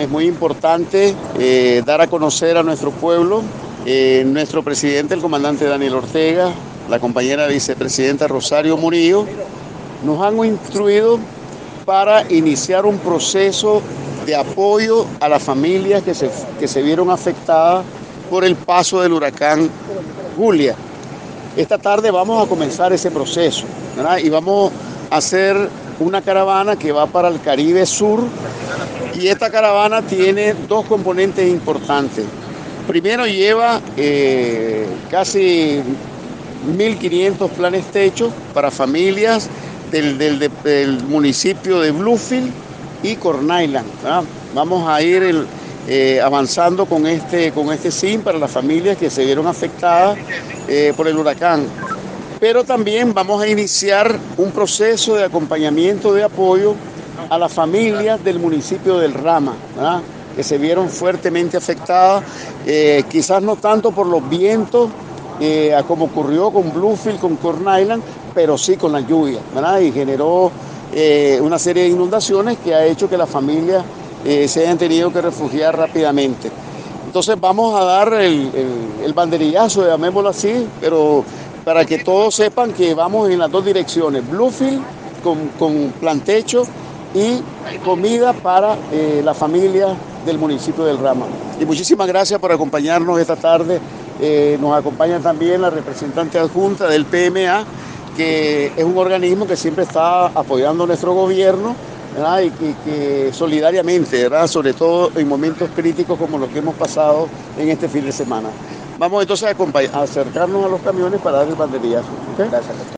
es muy importante dar a conocer a nuestro pueblo, nuestro presidente, el comandante Daniel Ortega, la compañera vicepresidenta Rosario Murillo, nos han instruido para iniciar un proceso de apoyo a las familias que se vieron afectadas por el paso del huracán Julia. Esta tarde vamos a comenzar ese proceso, ¿verdad? Y vamos a hacer una caravana que va para el Caribe Sur, y esta caravana tiene dos componentes importantes. Primero, lleva casi 1.500 planes techos para familias del municipio de Bluefield y Corn Island, ¿verdad? Vamos a ir avanzando con este SIM para las familias que se vieron afectadas por el huracán. Pero también vamos a iniciar un proceso de acompañamiento, de apoyo a las familias del municipio del Rama, ¿verdad?, que se vieron fuertemente afectadas, quizás no tanto por los vientos, como ocurrió con Bluefield, con Corn Island, pero sí con la lluvia, ¿verdad? Y generó una serie de inundaciones que ha hecho que las familias se hayan tenido que refugiar rápidamente. Entonces vamos a dar el banderillazo, llamémoslo así, pero para que todos sepan que vamos en las dos direcciones: Bluefield con plantecho y comida para la familia del municipio del Rama. Y muchísimas gracias por acompañarnos esta tarde. Nos acompaña también la representante adjunta del PMA, que es un organismo que siempre está apoyando a nuestro gobierno, ¿verdad? Y que solidariamente, ¿verdad?, sobre todo en momentos críticos como los que hemos pasado en este fin de semana. Vamos entonces a acercarnos a los camiones para dar el banderillazo. ¿Okay? Gracias.